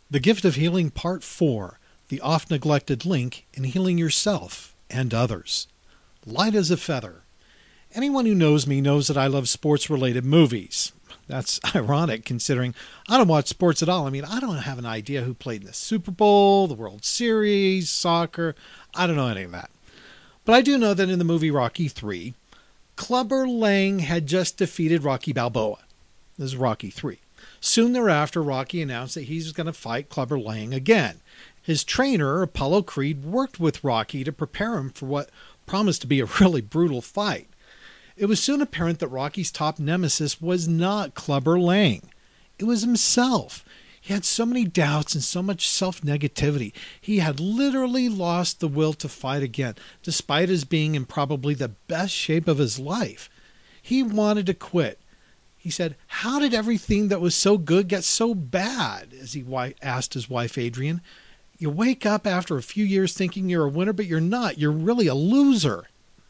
The Gift of Healing Part 4, the oft-neglected link in healing yourself and others. Light as a feather. Anyone who knows me knows that I love sports-related movies. That's ironic considering I don't watch sports at all. I mean, I don't have an idea who played in the Super Bowl, the World Series, soccer. I don't know any of that. But I do know that in the movie Rocky III, Clubber Lang had just defeated Rocky Balboa. This is Rocky III. Soon thereafter, Rocky announced that he was going to fight Clubber Lang again. His trainer, Apollo Creed, worked with Rocky to prepare him for what promised to be a really brutal fight. It was soon apparent that Rocky's top nemesis was not Clubber Lang. It was himself. He had so many doubts and so much self-negativity. He had literally lost the will to fight again, despite his being in probably the best shape of his life. He wanted to quit. He said, "How did everything that was so good get so bad?" as he asked his wife, Adrian. "You wake up after a few years thinking you're a winner, but you're not. You're really a loser."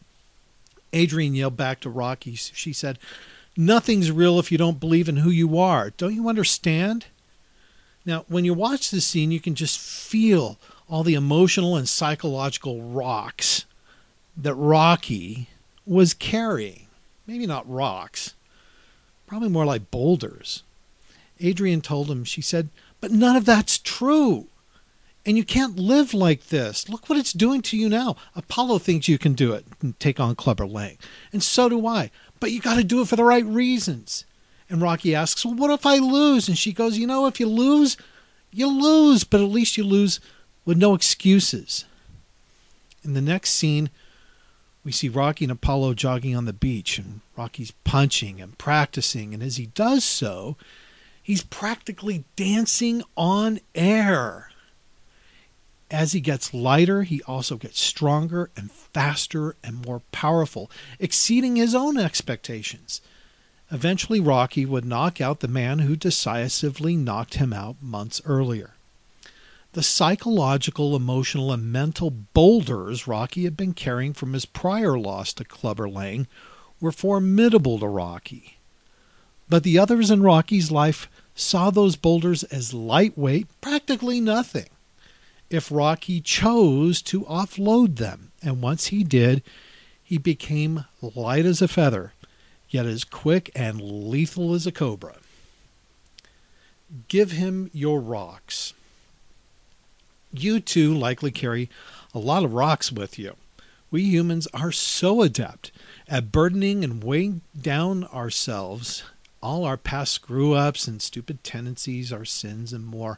Adrian yelled back to Rocky. She said, "Nothing's real if you don't believe in who you are. Don't you understand?" Now, when you watch this scene, you can just feel all the emotional and psychological rocks that Rocky was carrying. Maybe not rocks. Probably more like boulders. Adrian told him, she said, "But none of that's true. And you can't live like this. Look what it's doing to you now. Apollo thinks you can do it and take on Clubber Lang. And so do I. But you got to do it for the right reasons." And Rocky asks, "Well, what if I lose?" And she goes, "If you lose, you lose. But at least you lose with no excuses." In the next scene, we see Rocky and Apollo jogging on the beach, and Rocky's punching and practicing, and as he does so, he's practically dancing on air. As he gets lighter, he also gets stronger and faster and more powerful, exceeding his own expectations. Eventually, Rocky would knock out the man who decisively knocked him out months earlier. The psychological, emotional, and mental boulders Rocky had been carrying from his prior loss to Clubber Lang were formidable to Rocky. But the others in Rocky's life saw those boulders as lightweight, practically nothing, if Rocky chose to offload them. And once he did, he became light as a feather, yet as quick and lethal as a cobra. Give him your rocks. You too likely carry a lot of rocks with you. We humans are so adept at burdening and weighing down ourselves, all our past screw-ups and stupid tendencies, our sins and more.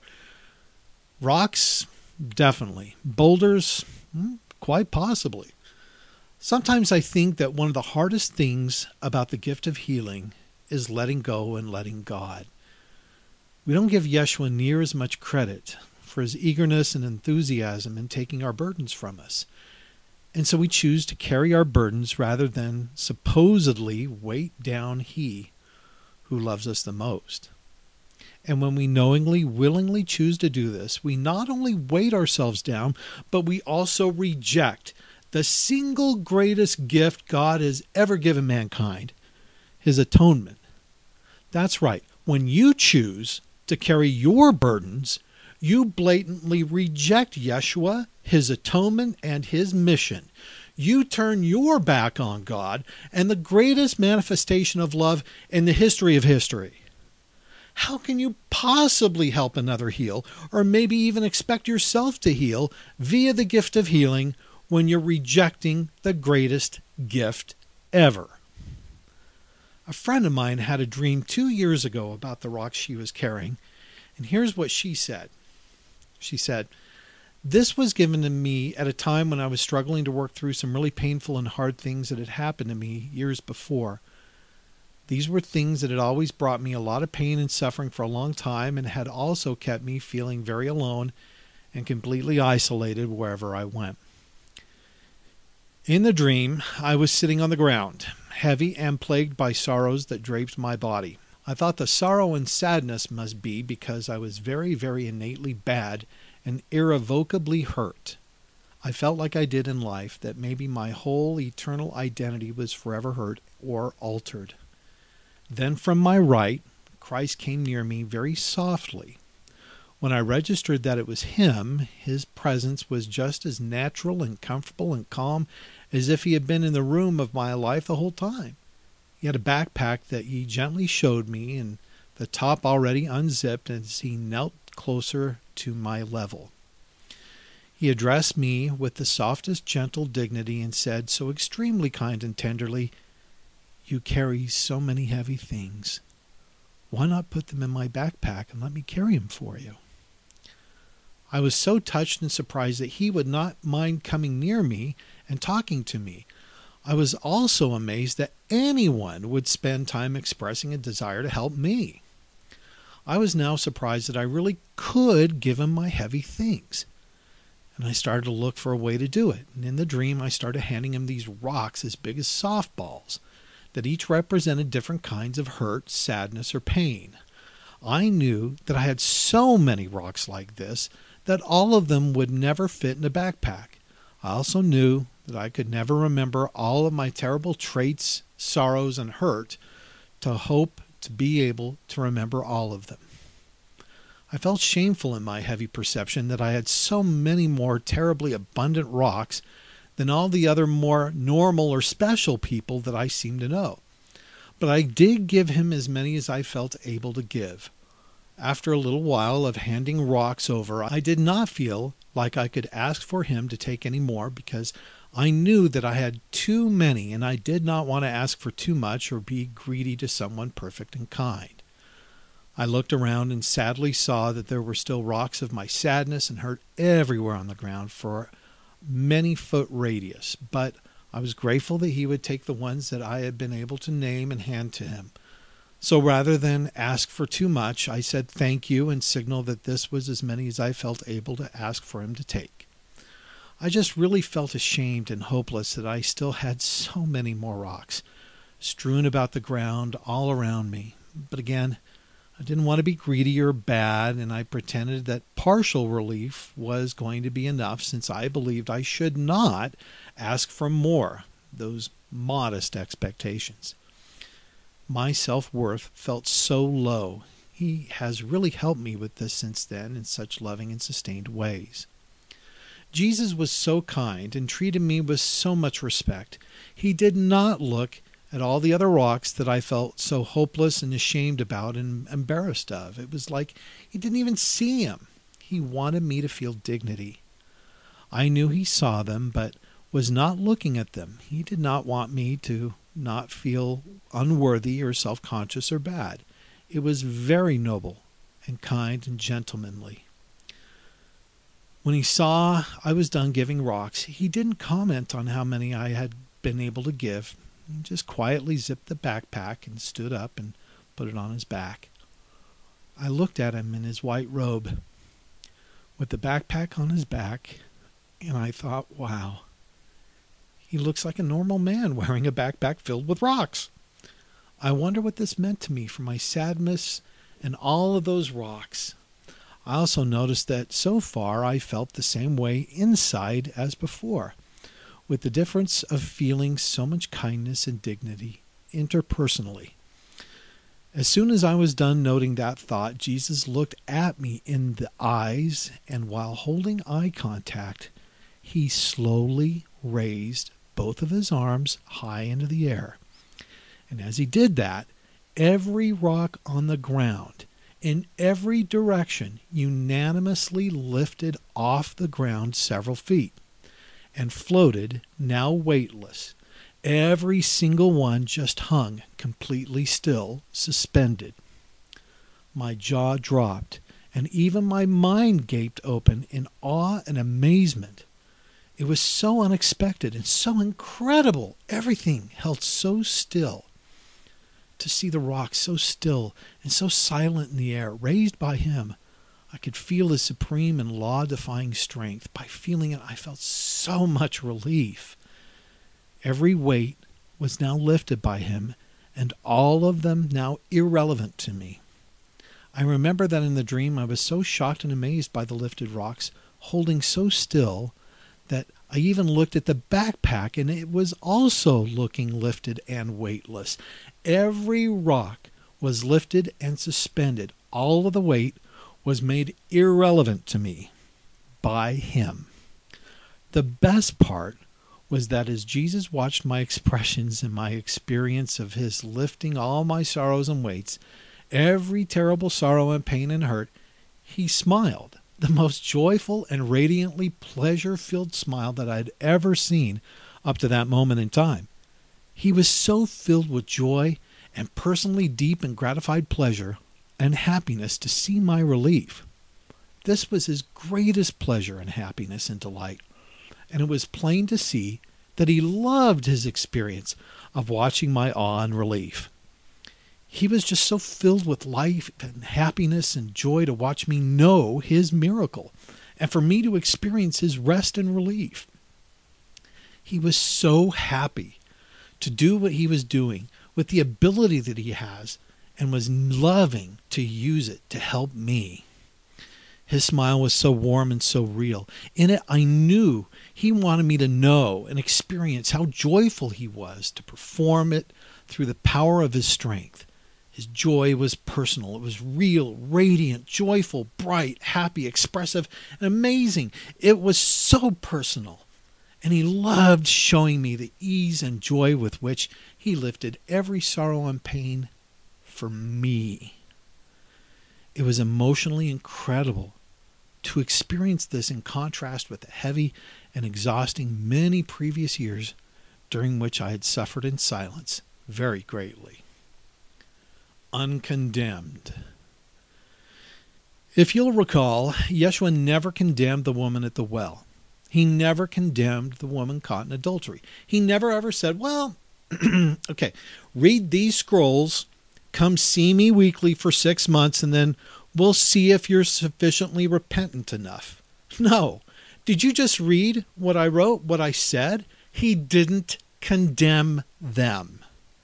Rocks, definitely. Boulders, quite possibly. Sometimes I think that one of the hardest things about the gift of healing is letting go and letting God. We don't give Yeshua near as much credit for his eagerness and enthusiasm in taking our burdens from us. And so we choose to carry our burdens rather than supposedly weight down he who loves us the most. And when we knowingly, willingly choose to do this, we not only weight ourselves down, but we also reject the single greatest gift God has ever given mankind, his atonement. That's right. When you choose to carry your burdens, you blatantly reject Yeshua, his atonement, and his mission. You turn your back on God and the greatest manifestation of love in the history of history. How can you possibly help another heal, or maybe even expect yourself to heal via the gift of healing when you're rejecting the greatest gift ever? A friend of mine had a dream 2 years ago about the rocks she was carrying, and here's what she said. She said, "This was given to me at a time when I was struggling to work through some really painful and hard things that had happened to me years before. These were things that had always brought me a lot of pain and suffering for a long time and had also kept me feeling very alone and completely isolated wherever I went. In the dream, I was sitting on the ground, heavy and plagued by sorrows that draped my body. I thought the sorrow and sadness must be because I was very, very innately bad and irrevocably hurt. I felt like I did in life, that maybe my whole eternal identity was forever hurt or altered. Then from my right, Christ came near me very softly, When I registered that it was him, his presence was just as natural and comfortable and calm as if he had been in the room of my life the whole time. He had a backpack that he gently showed me, and the top already unzipped as he knelt closer to my level. He addressed me with the softest gentle dignity and said so extremely kind and tenderly, "You carry so many heavy things. Why not put them in my backpack and let me carry them for you?" I was so touched and surprised that he would not mind coming near me and talking to me. I was also amazed that anyone would spend time expressing a desire to help me. I was now surprised that I really could give him my heavy things. And I started to look for a way to do it. And in the dream, I started handing him these rocks as big as softballs that each represented different kinds of hurt, sadness, or pain. I knew that I had so many rocks like this that all of them would never fit in a backpack. I also knew that I could never remember all of my terrible traits, sorrows, and hurt to hope to be able to remember all of them. I felt shameful in my heavy perception that I had so many more terribly abundant rocks than all the other more normal or special people that I seemed to know. But I did give him as many as I felt able to give. After a little while of handing rocks over, I did not feel like I could ask for him to take any more because I knew that I had too many and I did not want to ask for too much or be greedy to someone perfect and kind. I looked around and sadly saw that there were still rocks of my sadness and hurt everywhere on the ground for many foot radius, but I was grateful that he would take the ones that I had been able to name and hand to him. So rather than ask for too much, I said thank you and signaled that this was as many as I felt able to ask for him to take. I just really felt ashamed and hopeless that I still had so many more rocks strewn about the ground all around me. But again, I didn't want to be greedy or bad, and I pretended that partial relief was going to be enough since I believed I should not ask for more, those modest expectations. My self-worth felt so low. He has really helped me with this since then in such loving and sustained ways. Jesus was so kind and treated me with so much respect. He did not look at all the other rocks that I felt so hopeless and ashamed about and embarrassed of. It was like he didn't even see them. He wanted me to feel dignity. I knew he saw them, but was not looking at them. He did not want me to not feel unworthy or self-conscious or bad. It was very noble and kind and gentlemanly. When he saw I was done giving rocks, he didn't comment on how many I had been able to give. He just quietly zipped the backpack and stood up and put it on his back. I looked at him in his white robe with the backpack on his back, and I thought, wow, he looks like a normal man wearing a backpack filled with rocks. I wonder what this meant to me for my sadness and all of those rocks. I also noticed that so far I felt the same way inside as before, with the difference of feeling so much kindness and dignity interpersonally. As soon as I was done noting that thought, Jesus looked at me in the eyes, and while holding eye contact, he slowly raised both of his arms high into the air. And as he did that, every rock on the ground in every direction unanimously lifted off the ground several feet and floated, now weightless. Every single one just hung completely still, suspended. My jaw dropped, and even my mind gaped open in awe and amazement. It was so unexpected and so incredible. Everything held so still. To see the rocks so still and so silent in the air, raised by him, I could feel his supreme and law-defying strength. By feeling it, I felt so much relief. Every weight was now lifted by him, and all of them now irrelevant to me. I remember that in the dream I was so shocked and amazed by the lifted rocks, holding so still, that I even looked at the backpack, and it was also looking lifted and weightless. Every rock was lifted and suspended. All of the weight was made irrelevant to me by him. The best part was that as Jesus watched my expressions and my experience of his lifting all my sorrows and weights, every terrible sorrow and pain and hurt, he smiled, the most joyful and radiantly pleasure-filled smile that I'd ever seen up to that moment in time. He was so filled with joy and personally deep and gratified pleasure and happiness to see my relief. This was his greatest pleasure and happiness and delight, and it was plain to see that he loved his experience of watching my awe and relief. He was just so filled with life and happiness and joy to watch me know his miracle and for me to experience his rest and relief. He was so happy to do what he was doing with the ability that he has and was loving to use it to help me. His smile was so warm and so real. In it, I knew he wanted me to know and experience how joyful he was to perform it through the power of his strength. His joy was personal. It was real, radiant, joyful, bright, happy, expressive, and amazing. It was so personal. And he loved showing me the ease and joy with which he lifted every sorrow and pain for me. It was emotionally incredible to experience this in contrast with the heavy and exhausting many previous years during which I had suffered in silence very greatly. Uncondemned. If you'll recall, Yeshua never condemned the woman at the well. He never condemned the woman caught in adultery. He never ever said, well, okay, read these scrolls, come see me weekly for 6 months, and then we'll see if you're sufficiently repentant enough. No. Did you just read what I wrote, what I said? He didn't condemn them.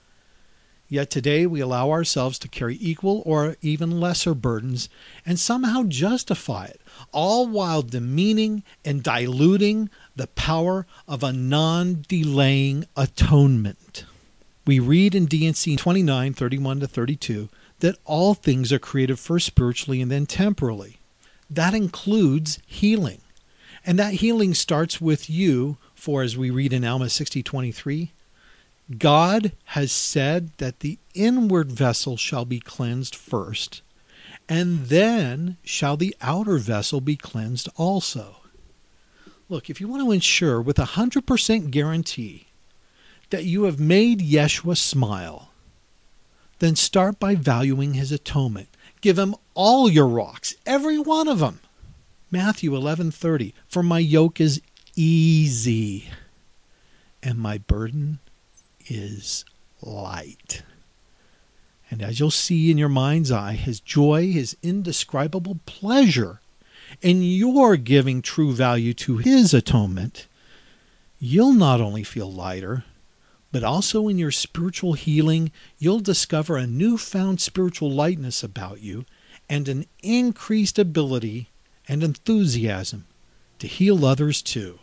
Yet today we allow ourselves to carry equal or even lesser burdens and somehow justify it, all while demeaning and diluting the power of a non-delaying atonement. We read in D&C 29:31-32 that all things are created first spiritually and then temporally. That includes healing. And that healing starts with you, for as we read in Alma 60:23, God has said that the inward vessel shall be cleansed first, and then shall the outer vessel be cleansed also. Look, if you want to ensure with 100% guarantee that you have made Yeshua smile, then start by valuing his atonement. Give him all your rocks, every one of them. Matthew 11:30, for my yoke is easy, and my burden is light. And as you'll see in your mind's eye, his joy, his indescribable pleasure in your giving true value to his atonement, you'll not only feel lighter, but also in your spiritual healing, you'll discover a newfound spiritual lightness about you and an increased ability and enthusiasm to heal others too.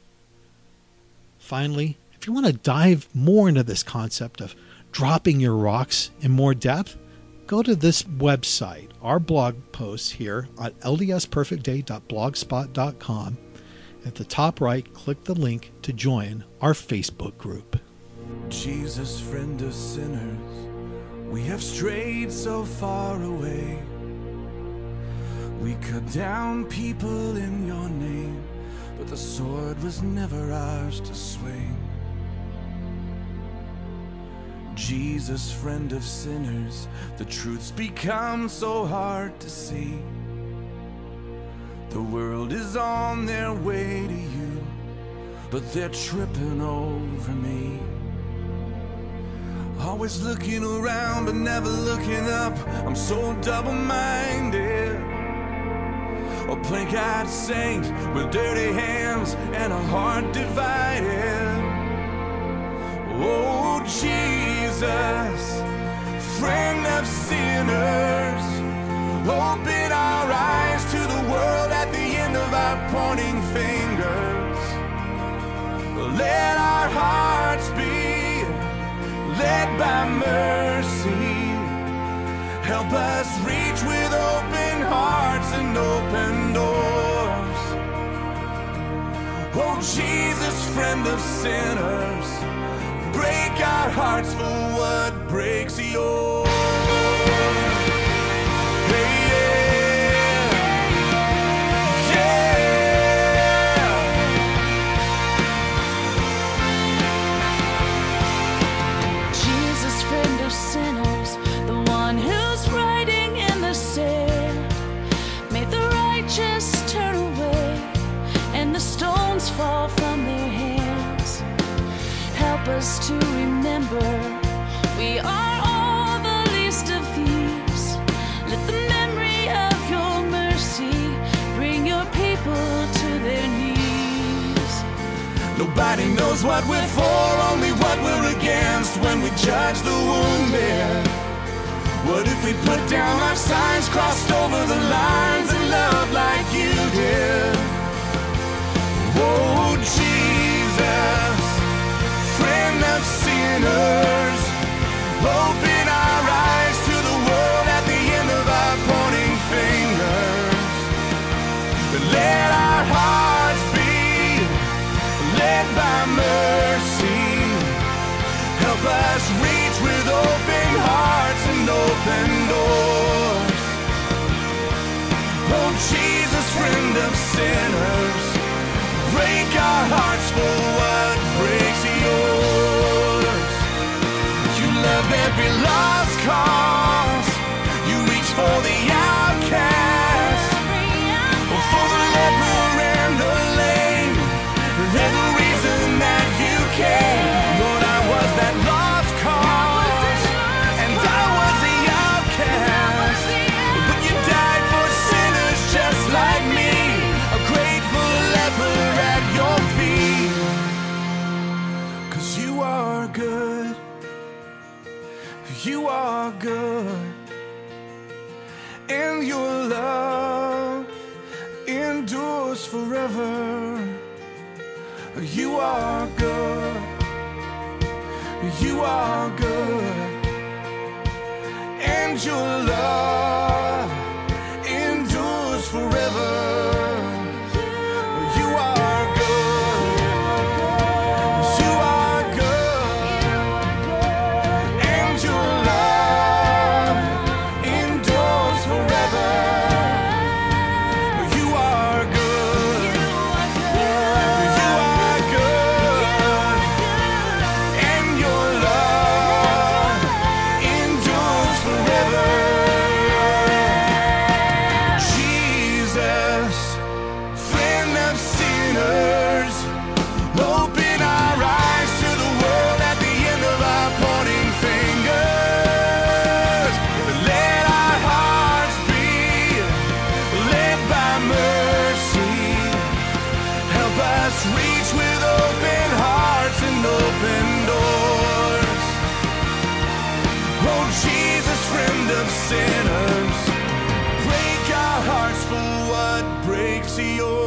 Finally, if you want to dive more into this concept of dropping your rocks in more depth, go to this website, our blog posts here at ldsperfectday.blogspot.com. At the top right, click the link to join our Facebook group. Jesus, friend of sinners, we have strayed so far away. We cut down people in your name, but the sword was never ours to swing. Jesus, friend of sinners, the truth's become so hard to see. The world is on their way to you, but they're tripping over me. Always looking around but never looking up. I'm so double-minded, a plain-eyed saint with dirty hands and a heart divided. Oh Jesus, friend of sinners, open our eyes to the world at the end of our pointing fingers. Let our hearts be led by mercy. Help us reach with open hearts Jesus, friend of sinners, break our hearts for what breaks yours. Hey, yeah, yeah. Jesus, friend of sinners, the one who's writing in the sand, made the righteous turn away and the stones fall from their hands. Help us to remember we are all the least of these. Let the memory of your mercy bring your people to their knees. Nobody knows what we're for, only what we're against when we judge the wounded. What if we put down our signs, crossed over the lines, and loved like you did? Oh, Jesus, friend of sinners, open our eyes to the world at the end of our pointing fingers. Let our hearts be led by mercy. Help us reach with open hearts and open doors. Oh, Jesus, friend of sinners, break our hearts for what breaks yours. You love every lost cause. You reach for the outcast, for the leper and the lame. They're the reason that you came. Lord, I was that lost cause, and I was the outcast, but you died for sinners just like me, a grateful leper at your feet. 'Cause you are good, you are good, and your love endures forever. You are good, you are good, and your love endures forever. You are good, you are good, and your love endures forever. You are good, you are good, and your love endures forever. Jesus, friend of sinners, open our eyes to the world at the end of our pointing fingers. Let our hearts be led by mercy. Help us reach with open hearts and open doors. Oh, Jesus, friend of sinners, break our hearts for what breaks yours.